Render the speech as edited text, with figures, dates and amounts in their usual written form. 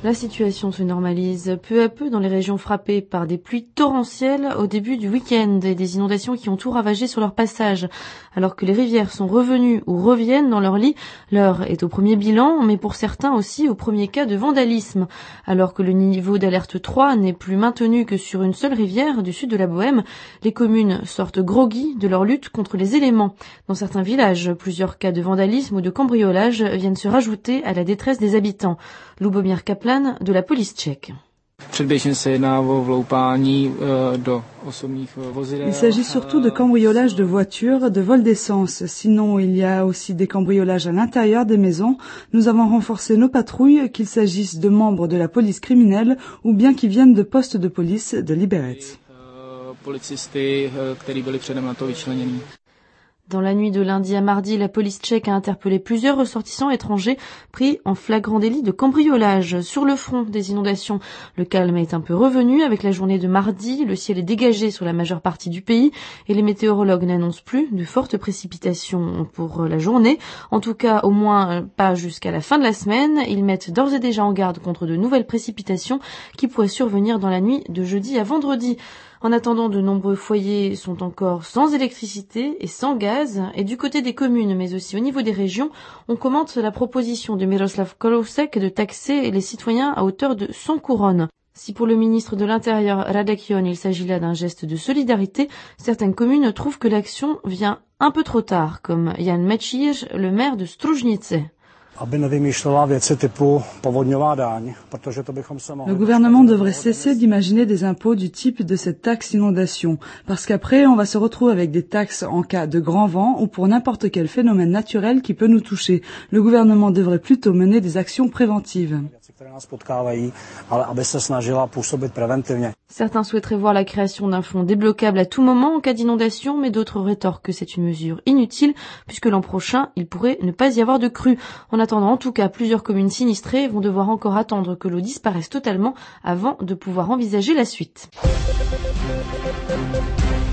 La situation se normalise peu à peu dans les régions frappées par des pluies torrentielles au début du week-end et des inondations qui ont tout ravagé sur leur passage. Alors que les rivières sont revenues ou reviennent dans leur lit, l'heure est au premier bilan, mais pour certains aussi au premier cas de vandalisme. Alors que le niveau d'alerte 3 n'est plus maintenu que sur une seule rivière du sud de la Bohème, les communes sortent groggy de leur lutte contre les éléments. Dans certains villages, plusieurs cas de vandalisme ou de cambriolage viennent se rajouter à la détresse des habitants. Lubomír Kaplan de la police tchèque. Il s'agit surtout de cambriolage de voitures, de vol d'essence. Sinon, il y a aussi des cambriolages à l'intérieur des maisons. Nous avons renforcé nos patrouilles, qu'il s'agisse de membres de la police criminelle ou bien qui viennent de postes de police de Liberec. Dans la nuit de lundi à mardi, la police tchèque a interpellé plusieurs ressortissants étrangers pris en flagrant délit de cambriolage. Sur le front des inondations, le calme est un peu revenu avec la journée de mardi. Le ciel est dégagé sur la majeure partie du pays et les météorologues n'annoncent plus de fortes précipitations pour la journée. En tout cas, au moins pas jusqu'à la fin de la semaine. Ils mettent d'ores et déjà en garde contre de nouvelles précipitations qui pourraient survenir dans la nuit de jeudi à vendredi. En attendant, de nombreux foyers sont encore sans électricité et sans gaz. Et du côté des communes, mais aussi au niveau des régions, on commente la proposition de Miroslav Kalousek de taxer les citoyens à hauteur de 100 couronnes. Si pour le ministre de l'Intérieur, Radek Jon, il s'agit là d'un geste de solidarité, certaines communes trouvent que l'action vient un peu trop tard, comme Jan Mečíř, le maire de Stružnice. Le gouvernement devrait cesser d'imaginer des impôts du type de cette taxe inondation, parce qu'après on va se retrouver avec des taxes en cas de grand vent ou pour n'importe quel phénomène naturel qui peut nous toucher. Le gouvernement devrait plutôt mener des actions préventives. Certains souhaiteraient voir la création d'un fonds débloquable à tout moment en cas d'inondation, mais d'autres rétorquent que c'est une mesure inutile puisque l'an prochain, il pourrait ne pas y avoir de crue. En attendant, en tout cas, plusieurs communes sinistrées vont devoir encore attendre que l'eau disparaisse totalement avant de pouvoir envisager la suite.